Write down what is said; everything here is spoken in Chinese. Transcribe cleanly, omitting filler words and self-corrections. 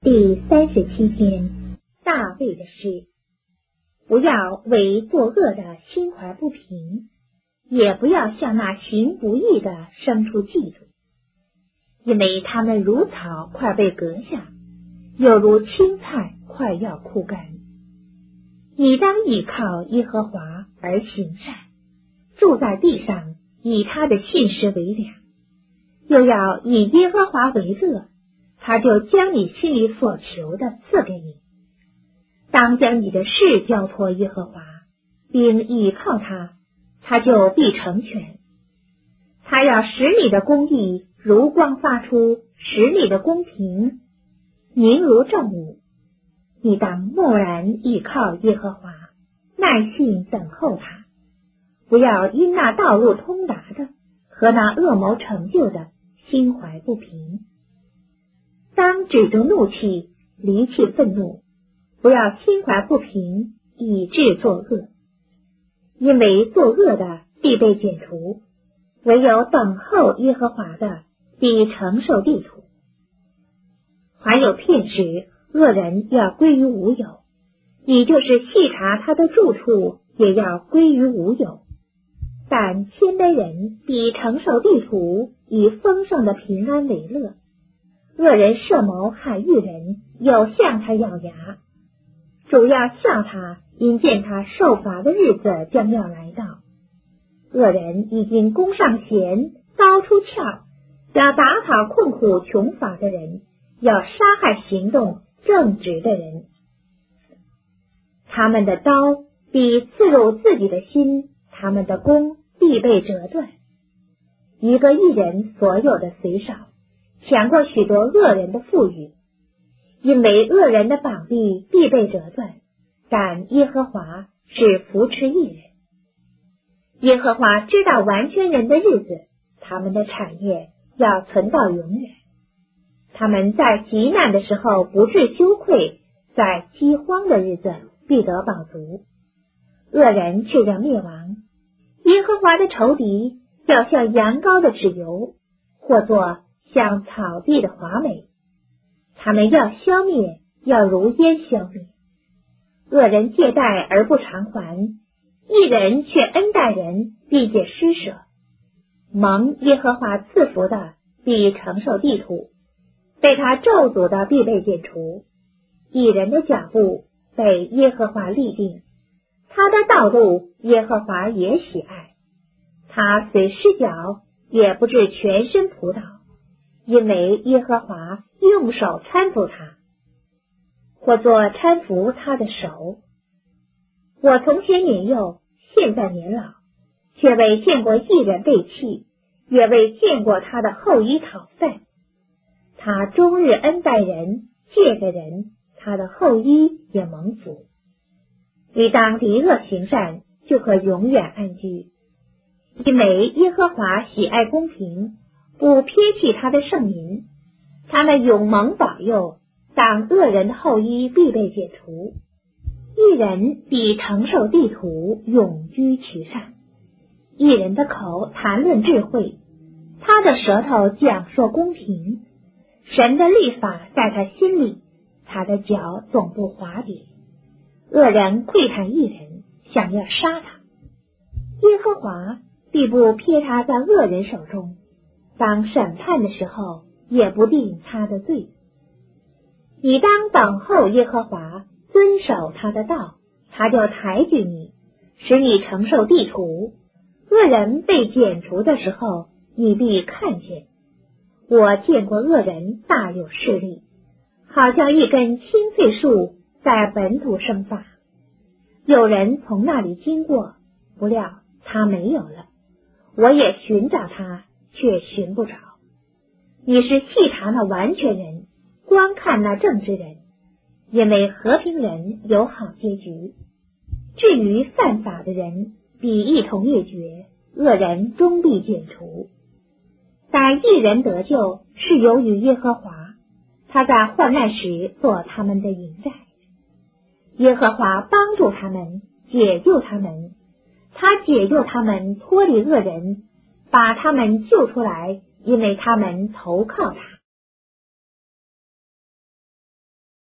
第37天，大卫的诗。不要为作恶的心怀不平，也不要向那行不义的生出嫉妒，因为他们如草快被割下，又如青菜快要枯干。你当倚靠耶和华而行善，住在地上，以他的信实为粮，又要以耶和华为乐，他就将你心里所求的赐给你。当将你的事交托耶和华，并倚靠他，他就必成全。他要使你的公义如光发出，使你的公平明如正午。你当默然倚靠耶和华，耐心等候他，不要因那道路通达的和那恶谋成就的心怀不平。当止住怒气，离弃愤怒，不要心怀不平，以致作恶。因为作恶的必被剪除，唯有等候耶和华的必承受地土。还有片时，恶人要归于无有，你就是细查他的住处，也要归于无有。但谦卑人必承受地土，以丰盛的平安为乐。恶人设谋害愚人，有向他咬牙。主要笑他，因见他受罚的日子将要来到。恶人已经弓上弦，刀出鞘，要打讨困苦穷乏的人，要杀害行动正直的人。他们的刀必刺入自己的心，他们的弓必被折断。一个义人所有的虽少，强过许多恶人的富裕，因为恶人的膀臂必被折断，但耶和华是扶持义人。耶和华知道完全人的日子，他们的产业要存到永远。他们在极难的时候不致羞愧，在饥荒的日子必得饱足。恶人却要灭亡，耶和华的仇敌要像羊羔的脂油，或作像草地的华美。他们要消灭，要如烟消灭。恶人借贷而不偿还，义人却恩待人，并且施舍。蒙耶和华赐福的必承受地土，被他咒诅的必被剪除。义人的脚步被耶和华立定，他的道路耶和华也喜爱。他虽失脚，也不致全身仆倒，因为耶和华用手搀扶他，或作搀扶他的手。我从前年幼，现在年老，却未见过义人被弃，也未见过他的后裔讨饭。他终日恩待人，借给人，他的后裔也蒙福。你当离恶行善，就可永远安居。因为耶和华喜爱公平，不撇弃他的圣民，他们永蒙保佑，当恶人的后裔必被剪除。义人必承受地土，永居其上。义人的口谈论智慧，他的舌头讲说公平。神的律法在他心里，他的脚总不滑跌。恶人窥探义人，想要杀他，耶和华必不撇他在恶人手中，当审判的时候也不定他的罪。你当等候耶和华，遵守他的道，他就抬举你，使你承受地土。恶人被剪除的时候，你必看见。我见过恶人大有势力，好像一根青翠树在本土生发。有人从那里经过，不料他没有了，我也寻找他，却寻不着。你是细查那完全人，观看那正直人，因为和平人有好结局。至于犯法的人，必一同灭绝，恶人终必剪除。但义人得救是由于耶和华，他在患难时做他们的营寨。耶和华帮助他们，解救他们，他解救他们脱离恶人，把他们救出来，因为他们投靠他。